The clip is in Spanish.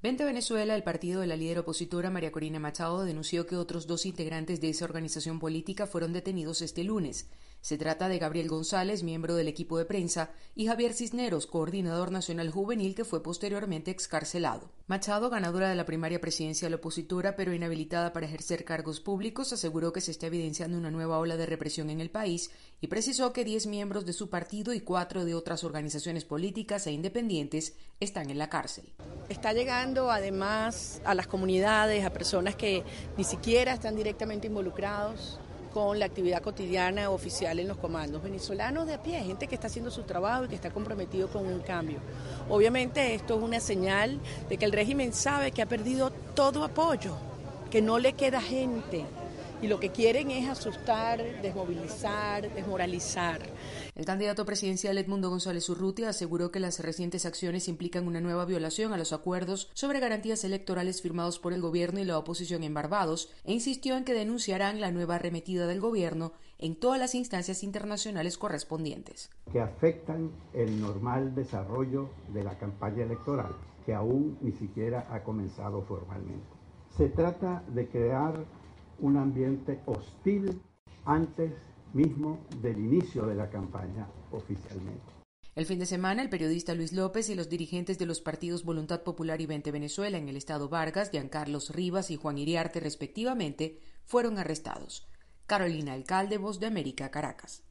Vente Venezuela, el partido de la líder opositora María Corina Machado, denunció que otros 2 integrantes de esa organización política fueron detenidos este lunes. Se trata de Gabriel González, miembro del equipo de prensa, y Javier Cisneros, coordinador nacional juvenil, que fue posteriormente excarcelado. Machado, ganadora de la primaria presidencial opositora, pero inhabilitada para ejercer cargos públicos, aseguró que se está evidenciando una nueva ola de represión en el país y precisó que 10 miembros de su partido y 4 de otras organizaciones políticas e independientes están en la cárcel. Está llegando además a las comunidades, a personas que ni siquiera están directamente involucrados con la actividad cotidiana oficial en los comandos. Venezolanos de a pie, gente que está haciendo su trabajo y que está comprometido con un cambio. Obviamente esto es una señal de que el régimen sabe que ha perdido todo apoyo, que no le queda gente. Y lo que quieren es asustar, desmovilizar, desmoralizar. El candidato presidencial Edmundo González Urrutia aseguró que las recientes acciones implican una nueva violación a los acuerdos sobre garantías electorales firmados por el gobierno y la oposición en Barbados e insistió en que denunciarán la nueva arremetida del gobierno en todas las instancias internacionales correspondientes. Que afectan el normal desarrollo de la campaña electoral, que aún ni siquiera ha comenzado formalmente. Se trata de crear un ambiente hostil antes mismo del inicio de la campaña oficialmente. El fin de semana, el periodista Luis López y los dirigentes de los partidos Voluntad Popular y Vente Venezuela en el estado Vargas, Giancarlos Rivas y Juan Iriarte respectivamente, fueron arrestados. Carolina Alcalde, Voz de América, Caracas.